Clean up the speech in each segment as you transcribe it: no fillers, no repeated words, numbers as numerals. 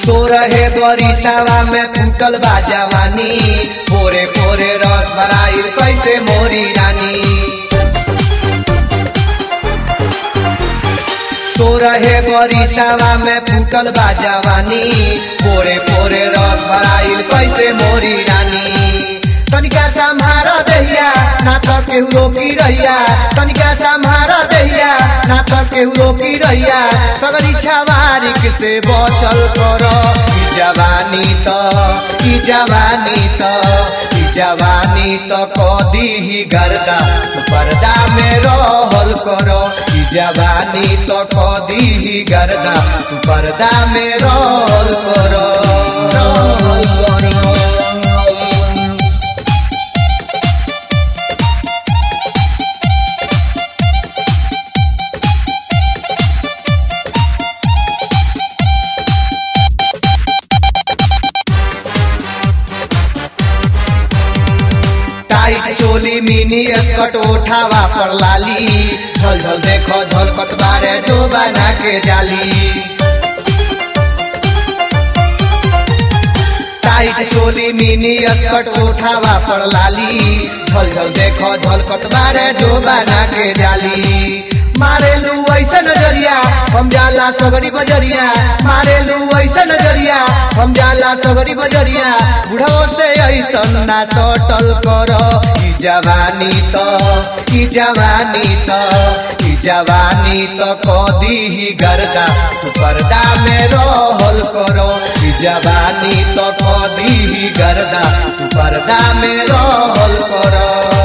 सोरहे बरिसावा में फूटल बा जवानी, पोरे पोरे रस भराइल कैसे मोरी रानी। सोरहे बरिसावा में फूटल बा जवानी, पोरे पोरे रस भराइल कैसे मोरी रानी। तनिका सम्हार दहिया ना तो केहू रोकी रहिया, तनिका सम्हार दहिया ना तो केहू रोकी रहिया। सगरी छवारिक से बचल कर, ई जवानी तो ई जवानी तो ई जवानी तो कदी ही गर्दा, तू पर्दा में रहल कर। ई जवानी तो कदी ही गर्दा, तू पर्दा में रहल कर। टाइट चोली मिनी स्कर्ट उठावा पर लाली, झल झल देखो झलकत बारे जो बना के जाली। टाइट चोली मिनी स्कर्ट उठावा पर लाली, झल झल देखो झलकत बारे जो बना के जाली। मारेलू ऐसा नजरिया हम जाला सगड़ी बजरिया, मारेलू ऐसा नजरिया हम जाला सगड़ी बजरिया। बुढ़ो से ऐसा ना सटल कर, ई जवानी तो ई जवानी तो ई जवानी तो कदी ही गर्दा, तू पर्दा में रहल करो। ई जवानी तो कदी ही गर्दा, तू पर्दा में रहल करो।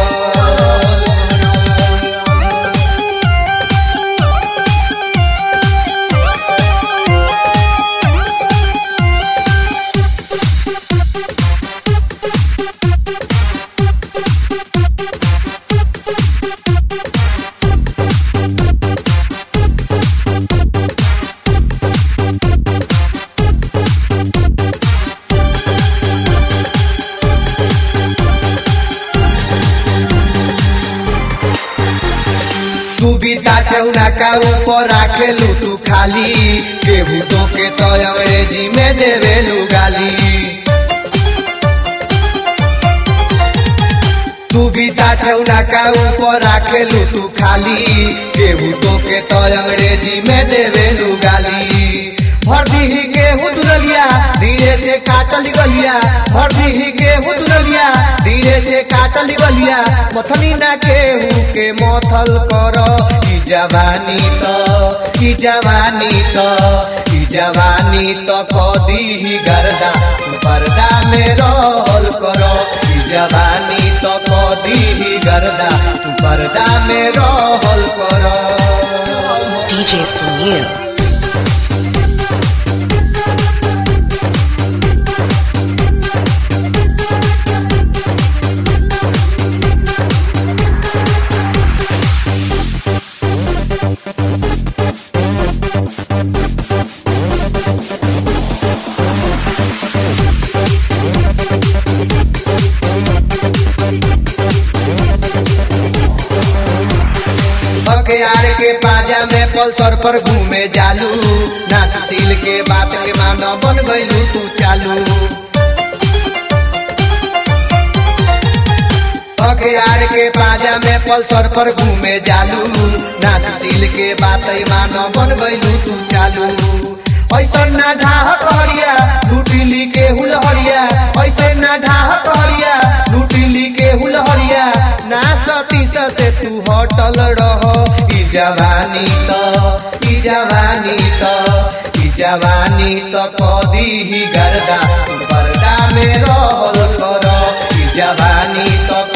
तू भी ताठौना का ऊपर राखेलू तू खाली, केहू तो के तो अंग्रेजी में देवेलू गाली। तू भी ताठौना का ऊपर राखेलू तू खाली, केहू तो के तो अंग्रेजी में देवेलू गाली। भर दी गेहूं दुरलिया धीरे से काटल गलिया, भर दी गेहूं दुरलिया धीरे से काटल गलिया। मथनी ना केहू के मथल कर, ई जवानी तो ई जवानी तो ई जवानी तो कदी ही गर्दा, तू पर्दा में रहल करो। ई जवानी तो कदी ही गर्दा, तू पर्दा में रहल करो। DJ Sunil. बखियार के पाजा में पल्सर पर घूमे जालू, ना सुशील के बात के मानो बन गईलू तू चालू। बखियार के पाजा में पल्सर पर घूमे जालू, ना सुशील के बात मानो बन गईलू तू चालू। ऐसा ना ढाह कहरिया लूटिली के हुलहरिया, ऐसे ना ढाह कहरिया लूटिली के हुलहरिया। ना सतीश से तू हटल रह, ई जवानी तो ई जवानी तो ई जवानी तो कदी ही गर्दा, तू पर्दा में रहल कर। ई जवानी तो